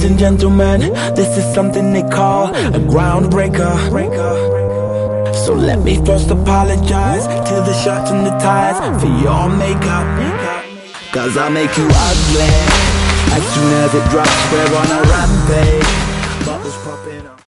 Ladies and gentlemen, this is something they call a groundbreaker. So let me first apologize to the shirts and the ties for your makeup, cause I make you ugly as soon as it drops. We're on a rampage. Bubbles popping.